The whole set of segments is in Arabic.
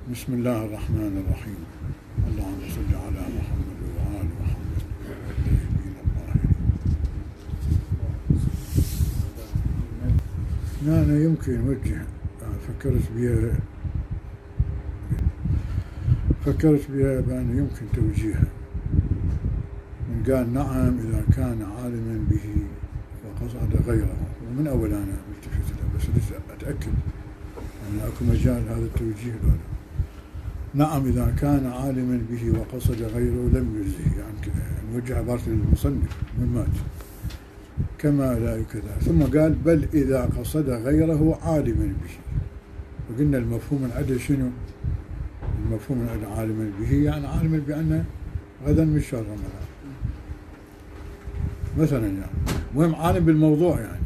بسم الله الرحمن الرحيم. اللهم صل على محمد وآل محمد الطيبين الطاهرين. أنا يمكن وجه فكرت بها بأن يمكن توجيهها. من قال نعم إذا كان عالما به وقصد غيره، ومن أول أنا التفت له بس لسه أتأكد أن أكو مجال هذا التوجيه ولا. نعم إذا كان عالما به وقصد غيره لم يجزه، يعني نوجه عبارة المصنف من مات كما لا كذا. ثم قال بل إذا قصد غيره عالما به، وقلنا المفهوم العدل شنو؟ المفهوم العدل عالما به يعني عالما بأن غدا من شهر رمضان مثلا، يعني مهم عالم بالموضوع يعني.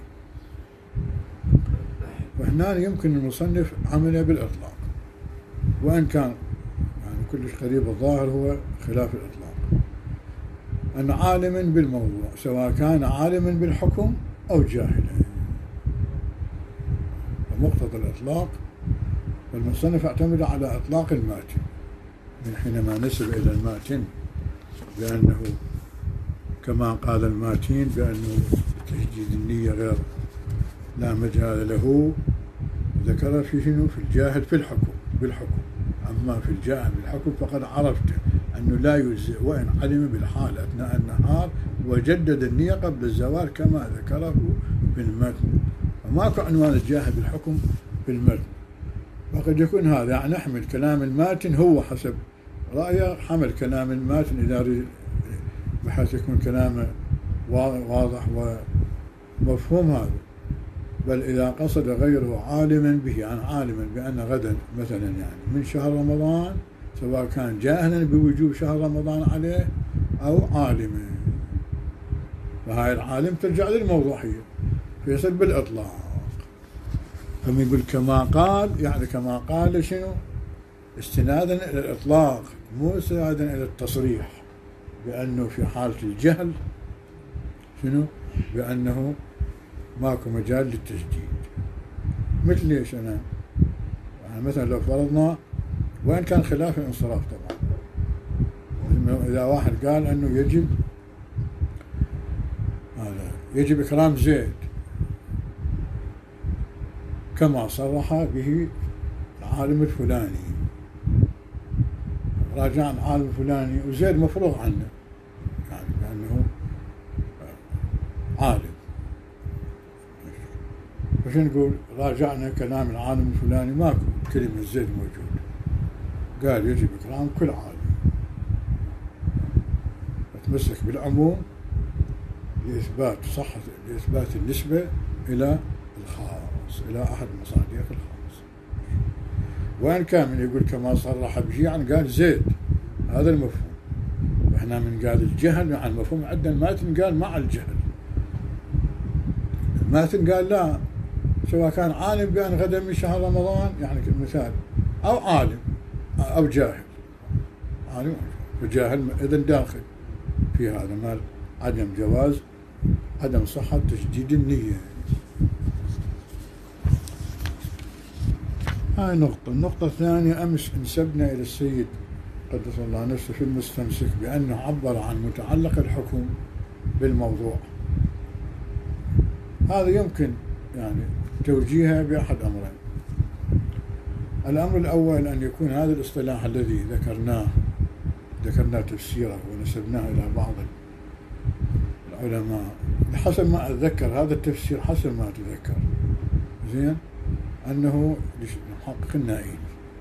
وهنا يمكن المصنف عمله بالإطلاق، وإن كان يعني كلش قريب الظاهر هو خلاف الإطلاق، أن عالما بالموضوع سواء كان عالما بالحكم أو جاهلا. ومقتضى الإطلاق والمصنف اعتمد على إطلاق الماتن من حينما نسب إلى الماتن بأنه كما قال الماتين بأنه تجديد النية غير لا مجال له، ذكر في شنو؟ في الجاهل في الحكم بالحكم. أما في الجاهل بالحكم فقد عرفت أنه لا يجزئ وإن علم بالحال أثناء النهار وجدد النية قبل الزوال كما ذكره في المتن. فماكو عنوان الجاهل بالحكم في المتن. وقد يكون هذا يعني نحمل كلام الماتن هو حسب رأيه، حمل كلام الماتن إذا بحيث يكون كلامه واضح ومفهوم هذا. بل إذا قصد غيره عالما به، يعني عالما بأن غدا مثلا يعني من شهر رمضان، سواء كان جاهلا بوجوب شهر رمضان عليه أو عالما، فهاي العالم ترجع للموضوعية فيصير بالإطلاق. فمن يقول كما قال، يعني كما قال شنو؟ استنادا إلى الإطلاق مو استنادا إلى التصريح بأنه في حالة الجهل شنو؟ بأنه ماكو مجال للتجديد. مثل ليش أنا؟ يعني مثلا لو فرضنا، وإن كان خلاف الانصراف طبعا، إذا واحد قال أنه يجب إكرام زيد كما صرح به العالم الفلاني، راجع العالم الفلاني وزيد مفروغ عنه، يعني بأنه عالم، وش نقول؟ راجعنا كلام العالم الفلاني ماكو كلمة زيد موجود، قال يجب إكرام كل عالم. فتمسك بالعموم لإثبات صحة، لإثبات النسبة إلى الخاص، إلى أحد مصادق الخاص. وإن كان من يقول كما صرح به يعني قال زيد، هذا المفهوم. وإحنا من قال الجهل مع المفهوم عندنا الماتن قال مع الجهل. الماتن قال لا، سواء كان عالم بأن غدا من شهر رمضان يعني كمثال، أو عالم أو جاهل، عالم وجاهل إذن داخل في هذا مال عدم جواز، عدم صحة تجديد النية. هاي نقطة. النقطة الثانية، أمس انسبنا إلى السيد قدس الله نفسه في المستمسك بأنه عبر عن متعلق الحكم بالموضوع. هذا يمكن يعني توجيهها بأحد أمرين. الأمر الأول أن يكون هذا الاصطلاح الذي ذكرنا تفسيره ونسبناه إلى بعض العلماء حسب ما أتذكر، هذا التفسير حسب ما أتذكر زين أنه محقق النائين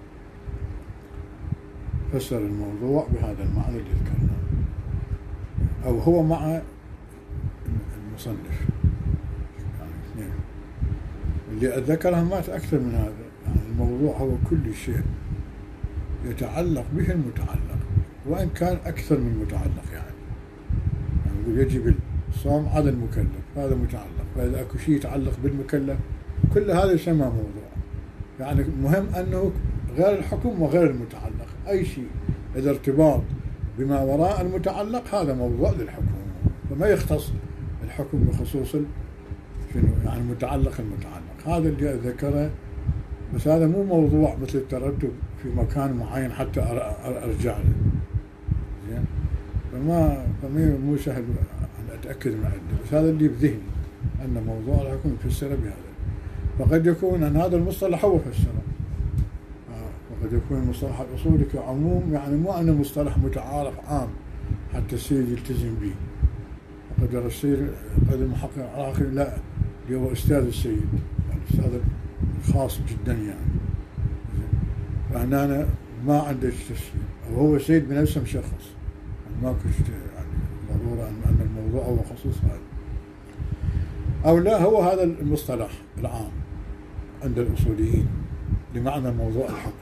فسر الموضوع بهذا المعنى اللي ذكرناه، أو هو مع المصنف يعني اثنين. اللي أتذكرها مات أكثر من هذا، يعني الموضوع هو كل شيء يتعلق به المتعلق، وإن كان أكثر من متعلق يعني يقول يجب الصوم على المكلف، هذا متعلق. فإذا أكو شيء يتعلق بالمكلف كل هذا يسمى موضوع. يعني مهم أنه غير الحكم وغير المتعلق، أي شيء إذا ارتباط بما وراء المتعلق هذا موضوع للحكم، فما يختص الحكم بخصوص شنو يعني المتعلق. هذا اللي ذكره بس هذا مو موضوع مثل الترتب في مكان معين حتى أرجع له. زين، مو سهل أن أتأكد من عنده، بس هذا اللي بذهني أن موضوع راح يكون يفسر بهذا. فقد يكون أن هذا المصطلح هو فسره، وقد يكون المصطلح الأصولي كعموم، يعني مو أنه مصطلح متعارف عام حتى السيد يلتزم به. وقد يصير قد المحقق العراقي لا، اللي هو أستاذ السيد، الأستاذ الخاص جدا يعني، فهنا أنا ما عنده تفسير، أو هو سيد بنفسه مشخص، ما كنت يعني ضرورة أن الموضوع هو خصوص هذا، أو لا هو هذا المصطلح العام عند الأصوليين لمعنى موضوع الحكم.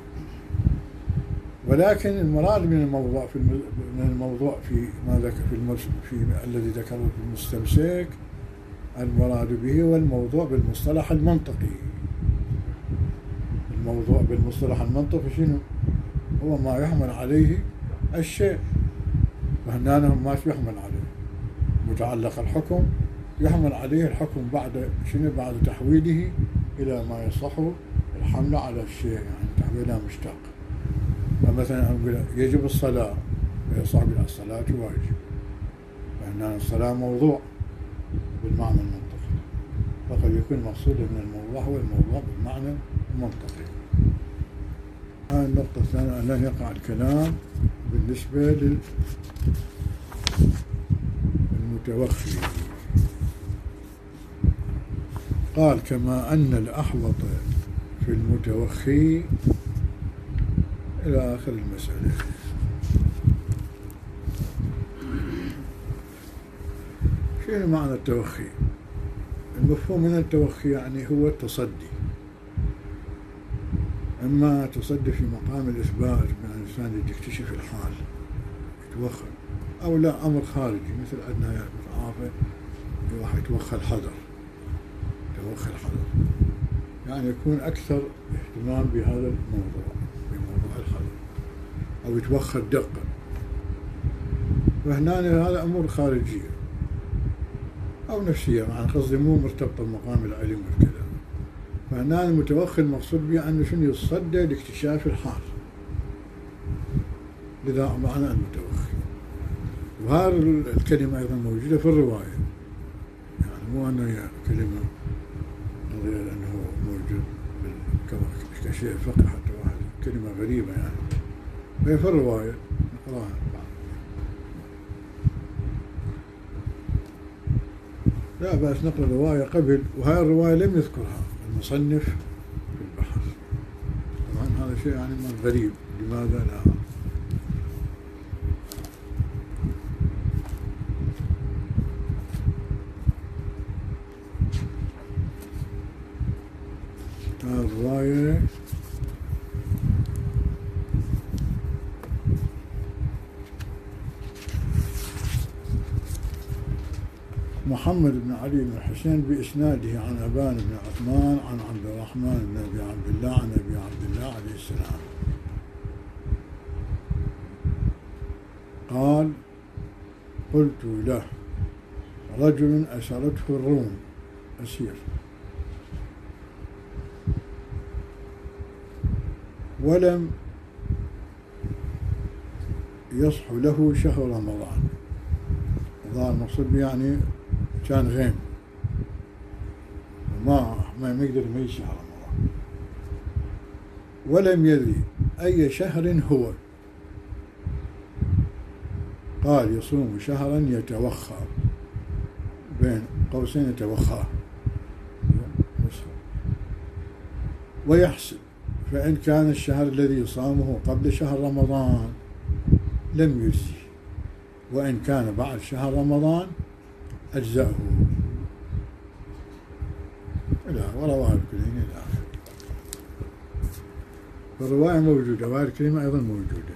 ولكن المراد من الموضوع في ما ذكر في الذي ذكره في المستمسك، المراد به هو الموضوع بالمصطلح المنطقي. الموضوع بالمصطلح المنطقي شنو؟ هو ما يحمل عليه الشيء، فهنا ما يحمل عليه متعلق الحكم، يحمل عليه الحكم بعد شنو؟ بعد تحويله إلى ما يصح الحمل على الشيء، يعني تحويلها مشتق. فمثلا أقول يجب الصلاة، يصح الصلاة واجب، فهنا الصلاة موضوع بالمعنى المنطقي، فقد يكون المقصود من الموضوع هو الموضوع بالمعنى المنطقي. هذه النقطة الثانية، أن لا يقع الكلام بالنسبة للمتوخي. قال كما أن الأحوط في المتوخي إلى آخر المسألة. شنو معنى التوخي؟ المفهوم من التوخي يعني هو التصدي، إما تصدي في مقام الإثبات من الإنسان اللي يكتشف الحال يتوخى، أو لا أمر خارجي مثل عندنا متعافى واحد يتوخى الحذر، يعني يكون أكثر اهتمام بهذا الموضوع، بموضوع الحذر، أو يتوخى الدقة، فهنا هذا أمور خارجية أو نفسية، يعني قصدي مو مرتبطة بمقام العلم والكلام. فهنا المتوخي المقصود به أنه شنو؟ يتصدى لاكتشاف الحال، لذا معنى المتوخي. وهذه الكلمة أيضا موجودة في الرواية، يعني مو أنه هي كلمة نظرية لأنه موجود كشيء فقه حتى واحد كلمة غريبة يعني، فهي في الرواية نقراها بعد. لا بأس نقرأ الرواية قبل، وهاي الرواية لم يذكرها المصنف في البحث، طبعا هذا شيء يعني من غريب، لماذا لا؟ الرواية محمد بن علي بن الحسين بإسناده عن أبان بن عثمان عن عبد الرحمن بن أبي عبد الله عن أبي عبد الله عليه السلام قال: قلت له: رجل أسرته الروم، أسير، ولم يصح له شهر رمضان. الظاهر المقصود يعني كان غيم، ما يقدر يميز شهر رمضان، ولم يدري أي شهر هو. قال: يصوم شهرا يتوخى، بين قوسين يتوخاه، ويحسب، فإن كان الشهر الذي صامه قبل شهر رمضان لم يجزي، وإن كان بعد شهر رمضان أجزأه. ورواه الكلين إلى آخره. فالرواية موجودة، وهذه الكلمة أيضا موجودة.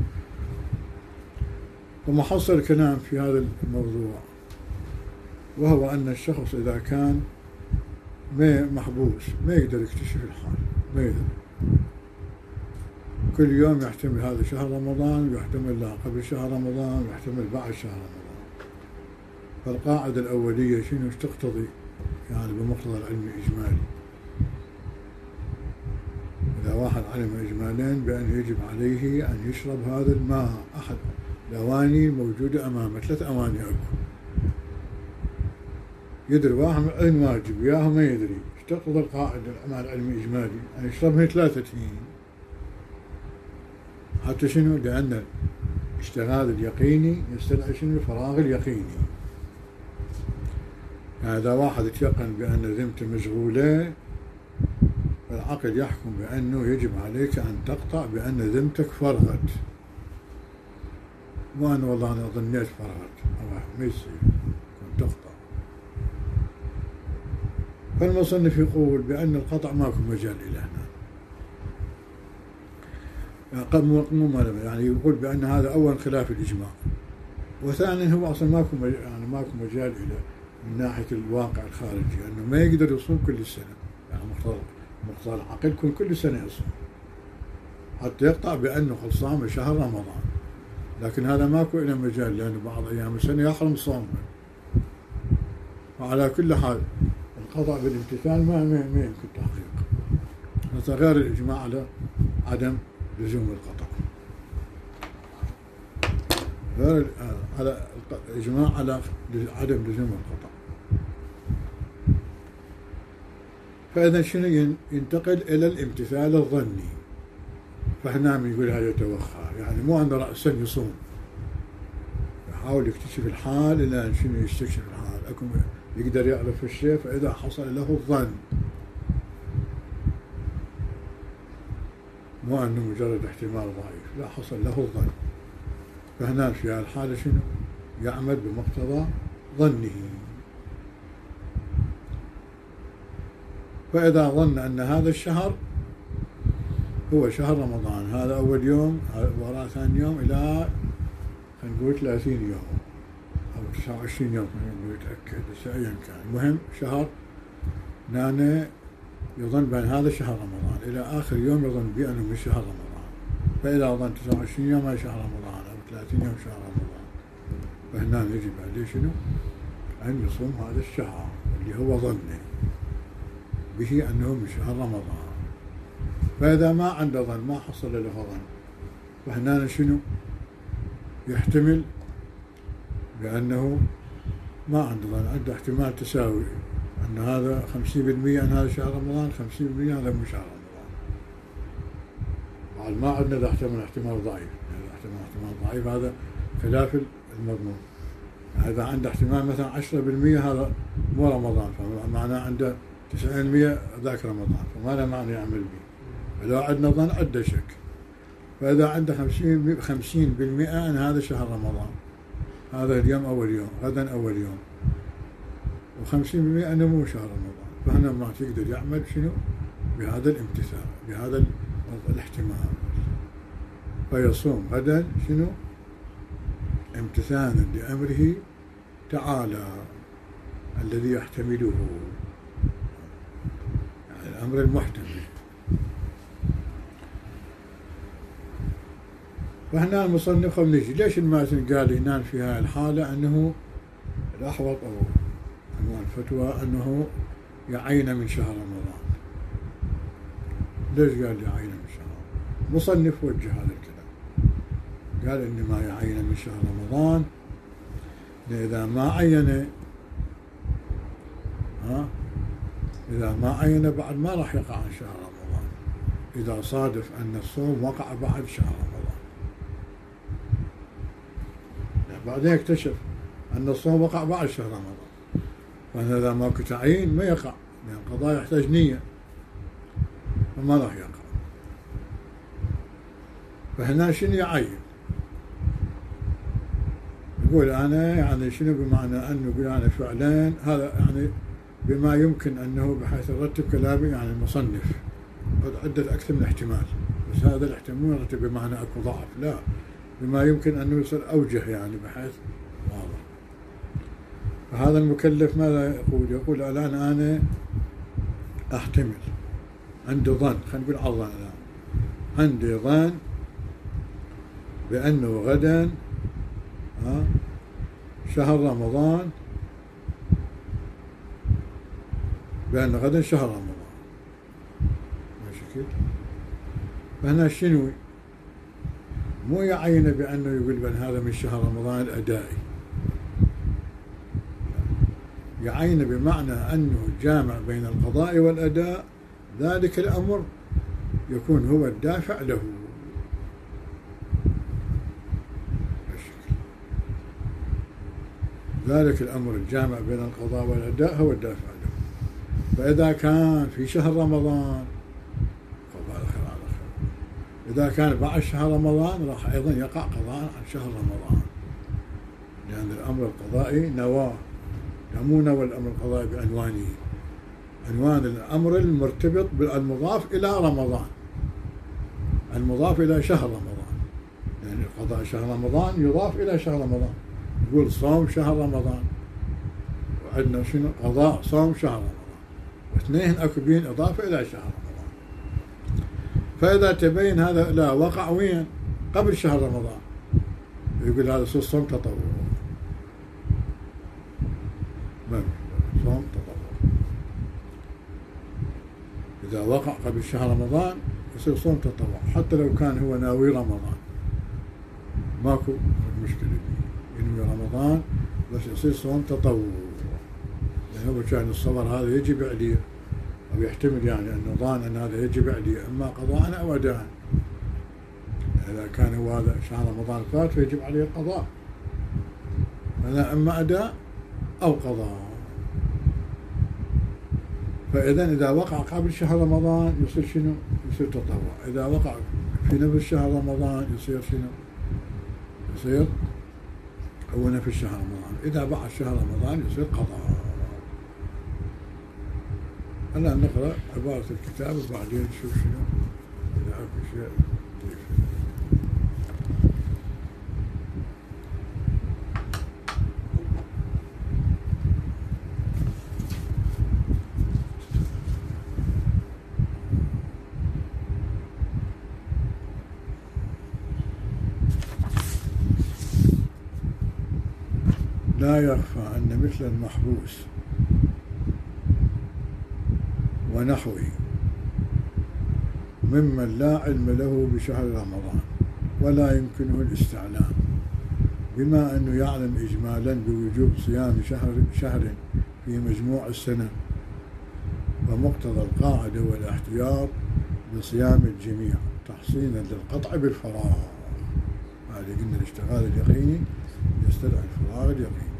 ومحصل الكلام في هذا الموضوع وهو أن الشخص إذا كان محبوس ما يقدر يكتشف الحال، ما يقدر، كل يوم يحتمل هذا شهر رمضان، ويحتمل لا قبل شهر رمضان، ويحتمل بعد شهر رمضان. فالقاعدة الأولية شنو تقتضي يعني بمقتضى العلم الإجمالي؟ واحد علم إجمالا بأن يجب عليه أن يشرب هذا الماء أحد الأواني الموجودة أمامه، 3 أواني أكو، يدري واحد علم واجب وياه ما يدري، ايش تقتضي القاعدة مع العلم الإجمالي أن يشربها 3 حتى شنو؟ لأن الاشتغال اليقيني يستدعي شنو؟ الفراغ اليقيني. يعني إذا واحد يتيقن بأن ذمته مشغولة فالعقل يحكم بأنه يجب عليك أن تقطع بأن ذمتك فرغت، مو أن والله أنا ظنيت فرغت، ما يصير تقطع. فالمصنف يقول بأن القطع ماكو مجال إلى هنا، يعني يقول بأن هذا أول خلاف الإجماع، وثانيا هو أصلا ماكو مجال إلى من ناحية الواقع الخارجي، أنه ما يقدر يصوم كل سنة، يعني مقتضى العقل كل سنة يصوم حتى يقطع بأنه قد صام شهر رمضان، لكن هذا ماكو إلى مجال لأنه بعض أيام السنة يحرم صومه. وعلى كل حال القطع بالامتثال ما يمكن تحقيق، هذا غير الإجماع على عدم لزوم القطع، غير على الإجماع على عدم لزوم القطع. فإذا شنو ينتقل إلى الامتثال الظني، فهنا يقول هذا يتوخى، يعني مو عنده رأسا يصوم، يحاول يكتشف الحال إلى أن شنو يستكشف الحال، أكو يقدر يعرف الشيء، فإذا حصل له الظن، مو أنه مجرد احتمال ضعيف، لا حصل له الظن، فهنا في هالحالة شنو؟ يعمل بمقتضى ظنه. فإذا ظن أن هذا الشهر هو شهر رمضان، هذا أول يوم وراء ثاني يوم إلى خلينا نقول 30 يوم أو 29 يوم يتأكد، بس أيا كان، المهم شهر نانا يظن بأن هذا شهر رمضان إلى آخر يوم يظن بأنه من شهر رمضان، فإذا ظن 29 يوم هذا شهر رمضان أو 30 يوم شهر رمضان، فهنا يجب عليه شنو؟ أن يصوم هذا الشهر اللي هو ظنه به أنه من شهر رمضان. فإذا ما عنده ظن، ما حصل له ظن، فهنا شنو؟ يحتمل بأنه ما عنده ظن، عنده احتمال تساوي أن هذا 50% أن هذا شهر رمضان، 50% هذا مو شهر رمضان. بعد ما عندنا ذا احتمال ضعيف، احتمال ضعيف هذا خلاف المضمون. إذا عنده احتمال مثلا 10% هذا مو رمضان، فمعناه عنده 90% ذاك رمضان، فما له معنى يعمل به. إذا عندنا ظن عنده شك، فإذا عنده 50% أن هذا شهر رمضان، هذا اليوم أول يوم، غدا أول يوم، و50% أنه مو شهر رمضان، فهنا ما تقدر يعمل شنو؟ بهذا الامتثال، بهذا الاحتمال، فيصوم غدا شنو؟ امتثالا لأمره تعالى الذي يحتمله، يعني الأمر المحتمل. فهنا المصنف نجي ليش الماتن قال هنا في هذه الحالة أنه الأحوط أو الفتوى أنه يعين من شهر رمضان. ليش قال يعين من شهر؟ مصنف وجه هذا الكلام، قال إنما يعين من شهر رمضان إذا ما عين، إذا ما عين بعد ما راح يقع عن شهر رمضان، إذا صادف أن الصوم وقع بعد شهر رمضان، بعدين اكتشف أن الصوم وقع بعد شهر رمضان، فأنا إذا ما كنت تعيين ما يقع، لأن القضاء يحتاج نية، فما راح يقع. فهنا شنو يعين؟ يقول أنا يعني شنو بمعنى أنه يقول أنا فعلا هذا يعني بما يمكن أنه بحيث يرتب كلامي، يعني المصنف عدة أكثر من احتمال، بس هذا الاحتمال يرتب بمعنى أكو ضعف، لا، بما يمكن أنه يصير أوجه، يعني بحيث واضح. فهذا المكلف ماذا يقول؟ يقول الآن أنا أحتمل، عندي ظن، خلينا نقول على الظن الآن، عندي ظن بأنه غدا شهر رمضان، بأن غدا شهر رمضان، ماشي كيف؟ فهنا شنو؟ مو يعين بأنه يقول بأن هذا من شهر رمضان الأدائي، يعين بمعنى أنه جامع بين القضاء والأداء، ذلك الأمر يكون هو الدافع له. ذلك الأمر الجامع بين القضاء والأداء هو الدافع له. فإذا كان في شهر رمضان فبارك الله على خير، إذا كان بعد شهر رمضان راح أيضا يقع قضاء عن شهر رمضان، لأن الأمر القضائي نواة، مو نوى الأمر القضائي بعنوانه، عنوان الأمر المرتبط بالمضاف إلى رمضان، المضاف إلى شهر رمضان، يعني قضاء شهر رمضان يضاف إلى شهر رمضان. نقول صوم شهر رمضان، وعندنا شنو؟ قضاء صوم شهر رمضان، واثنين أكبين إضافة إلى شهر رمضان. فإذا تبين هذا لا وقع وين؟ قبل شهر رمضان، يقول هذا صوم تطوع، صوم تطوع. إذا وقع قبل شهر رمضان يصير صوم تطوع، حتى لو كان هو ناوي رمضان ماكو مشكلة، ينوي رمضان بس يصير صوم تطوع، لأنه يعني كان الصبر هذا يجب عليه، أو يحتمل يعني أنه ظان أن هذا يجب عليه إما قضاء أو أداء. إذا كان هو هذا شهر رمضان فات فيجب عليه القضاء، فلا إما أداء أو قضاء. فإذا إذا وقع قبل شهر رمضان يصير شنو؟ يصير تطوع. إذا وقع في نفس شهر رمضان يصير شنو؟ يصير هو نفس شهر رمضان. إذا بعد شهر رمضان يصير قضاء. الآن نقرأ عبارة الكتاب وبعدين نشوف شنو إذا أكو شيء نضيف. لا يخفى أن مثل المحبوس ونحوه ممن لا علم له بشهر رمضان ولا يمكنه الاستعلام، بما أنه يعلم إجمالا بوجوب صيام شهر في مجموع السنة، ومقتضى القاعدة والاحتياط بصيام الجميع تحصينا للقطع بالفراغ. هذه قلنا الاشتغال اليقيني يستدعي الفراغ اليقيني.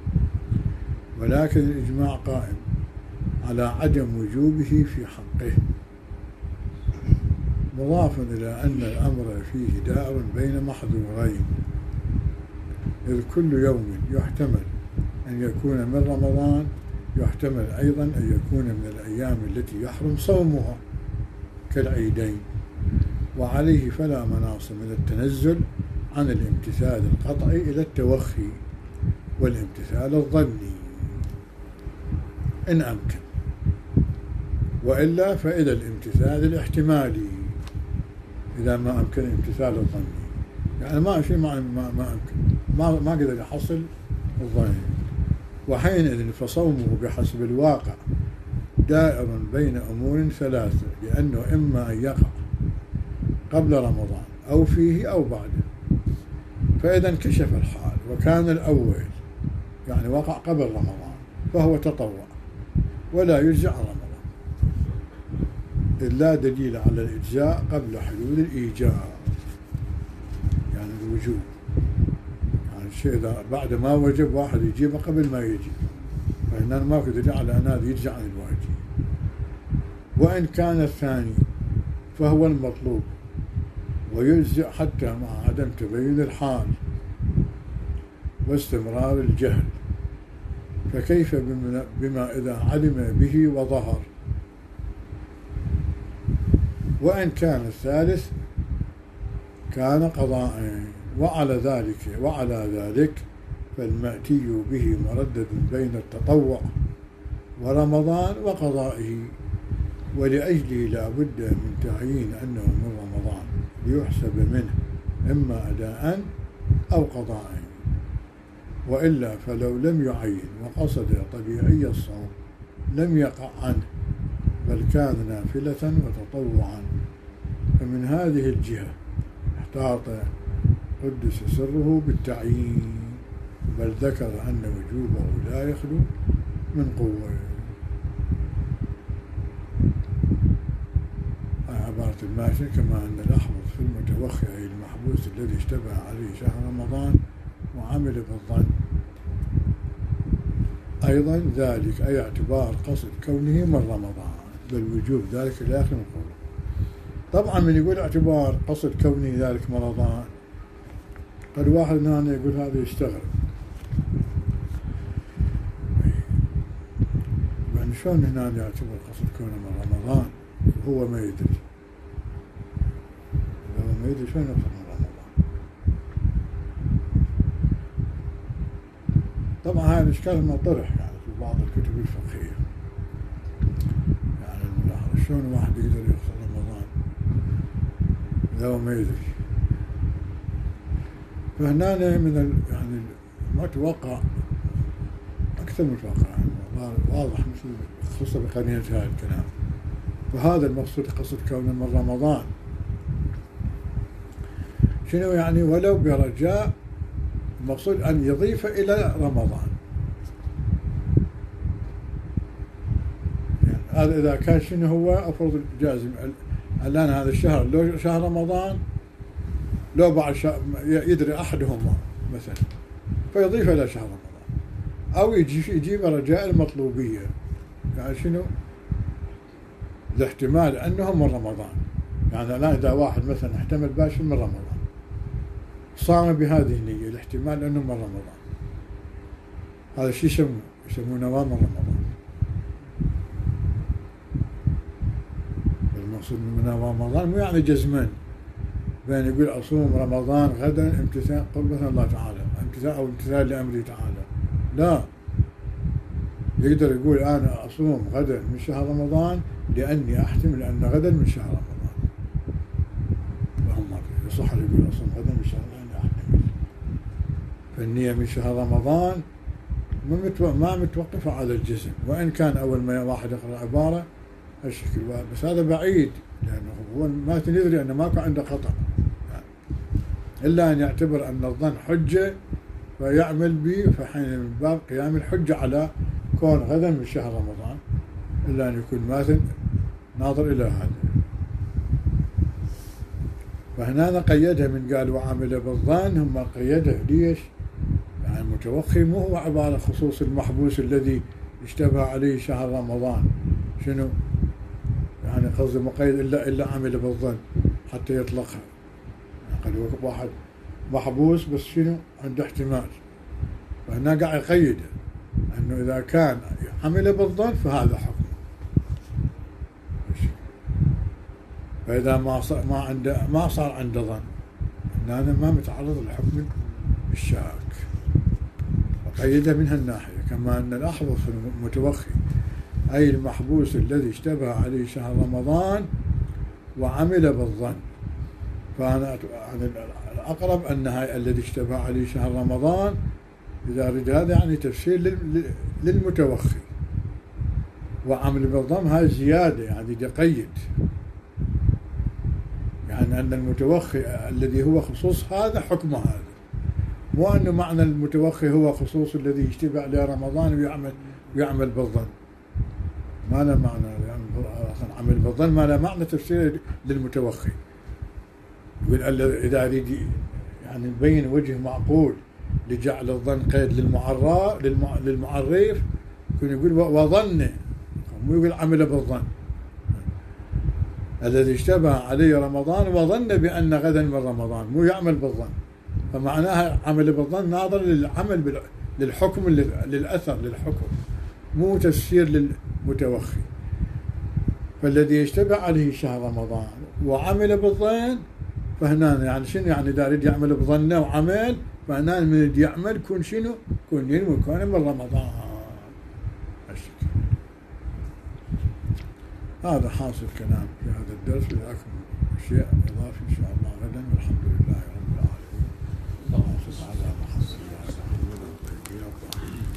ولكن الإجماع قائم على عدم وجوبه في حقه، مضافا إلى أن الأمر فيه دائر بين محظورين، إذ كل يوم يحتمل أن يكون من رمضان، يحتمل أيضا أن يكون من الأيام التي يحرم صومها كالعيدين، وعليه فلا مناص من التنزل عن الامتثال القطعي إلى التوخي والامتثال الظني إن أمكن، وإلا فإلى الامتثال الاحتمالي إذا ما أمكن الامتثال الظني. يعني ما شيء ما أمكن، ما قدر يحصل الظني، وحينئذ فصومه بحسب الواقع دائر بين أمور ثلاثة، لأنه إما أن يقع قبل رمضان أو فيه أو بعده. فإذا انكشف الحال وكان الأول يعني وقع قبل رمضان فهو تطوع ولا يجزع رمضان، إذ لا دليل على الإجزاء قبل حلول الإيجاب، يعني الوجوب، يعني الشيء إذا بعد ما وجب واحد يجيبه قبل ما يجي، فإننا ما في دليل على أن هذا يجزع عن الواجب. وإن كان الثاني فهو المطلوب ويجزئ حتى مع عدم تبين الحال واستمرار الجهل، فكيف بما إذا علم به وظهر. وإن كان الثالث كان قضاء، وعلى ذلك فالمأتي به مردد بين التطوع ورمضان وقضائه، ولأجله لا بد من تعيين أنه من رمضان ليحسب منه إما أداء أو قضاء، وإلا فلو لم يعين وقصد طبيعي الصوم لم يقع عنه، بل كان نافلة وتطوعا، فمن هذه الجهة احتاط قدس سره بالتعيين، بل ذكر أن وجوبه لا يخلو من قوة. عبارة الماشي كما أن الأحوط في المتوخي أي المحبوس الذي اشتبه عليه شهر رمضان وعمل بالظن أيضا ذلك أي اعتبار قصد كونه من رمضان، بل وجوب ذلك لا يخلو من قوة. طبعا من يقول اعتبار قصد كونه ذلك من رمضان، قد واحد هنا يقول هذا يستغرب، يعني شلون هنا يعتبر قصد كونه من رمضان وهو ما يدري؟ هو ما يدري شلون يقصد من رمضان؟ طبعا هذا الإشكال مطرح يعني في بعض الكتب الفقهية، يعني شلون واحد يقدر يقصد رمضان إذا هو ما يدري؟ فهنا من يعني متوقع أكثر من متوقع يعني واضح مثل خصوصا بقرينة هذا الكلام. فهذا المقصود قصد كونه من رمضان شنو يعني؟ ولو برجاء، المقصود أن يضيف إلى رمضان. يعني هذا إذا كان شنو هو أفرض جازم الآن هذا الشهر لو شهر رمضان، لو بعد يدري أحدهما مثلا فيضيف إلى شهر رمضان، أو يجيب رجاء المطلوبية، يعني شنو؟ الاحتمال أنه من رمضان. يعني الآن إذا واحد مثلا احتمل باشر من رمضان صام بهذه النية، الاحتمال أنه من رمضان، هذا الشيء يسمونه نوام من رمضان. المقصود من نوام رمضان مو يعني جزمان بين يقول أصوم رمضان غدا امتثال قربة الله تعالى، امتثال أو امتثال لأمره تعالى، لا، يقدر يقول أنا أصوم غدا من شهر رمضان لأني أحتمل أن غدا من شهر رمضان، اللهم يصح يقول أصوم غدا من شهر رمضان لأني أحتمل. فالنية من شهر رمضان ما متوقفة على الجسم، وإن كان أول ما واحد يقرأ عبارة هالشكل، بس هذا بعيد لأنه هو ما يدري أنه ماكو عنده خطأ يعني. إلا أن يعتبر أن الظن حجة فيعمل به، فحين من باب قيام الحجة على كون غدا من شهر رمضان، إلا أن يكون ماثل ناظر إلى هذا. فهنا قيدها من قال وعمل بالظن، هم قيدها ليش؟ يعني المتوخي مو هو عبارة خصوص المحبوس الذي اشتبه عليه شهر رمضان، شنو؟ يعني قصد مقيد إلا عمل بالظن حتى يطلقها. يعني قد واحد محبوس بس شنو؟ عنده احتمال، فهنا قاعد يقيده أنه إذا كان عمل بالظن فهذا حكم، فإذا ما صار عنده ظن هذا ما متعرض لحكم الشاك، وقيده من هالناحية. كما أن الأحوط في المتوخي أي المحبوس الذي اشتبه عليه شهر رمضان وعمل بالظن، فأنا الأقرب أنها الذي اشتبه عليه شهر رمضان إذا أريد هذا يعني تفسير للمتوخي، وعمل بالظن هاي زيادة يعني يقيد، يعني أن المتوخي الذي هو خصوص هذا حكم هذا، مو أنه معنى المتوخي هو خصوص الذي يشتبه عليه رمضان ويعمل بالظن، ما له معنى يعني عمل بالظن ما له معنى تفسير للمتوخي. يقول إذا أريد يعني نبين وجه معقول لجعل الظن قيد للمعرف يكون يقول وظن، مو يقول عمل بالظن، الذي اشتبه عليه رمضان وظن بأن غدا من رمضان، مو يعمل بالظن. فمعناها عمل بالظن ناظر للعمل للحكم للأثر للحكم، مو تفسير للمتوخي. فالذي يشتبه عليه شهر رمضان وعمل بالظن، فهنا يعني شنو؟ يعني إذا يريد يعمل بظنه وعمل، فهنا من يريد يعمل كون شنو؟ كون ينوي كون من رمضان. هذا حاصل كلام في هذا الدرس، لكم شيء إضافي إن شاء الله غدا، والحمد لله رب العالمين. اللهم صل على محمد وعلى آله وصحبه وسلم.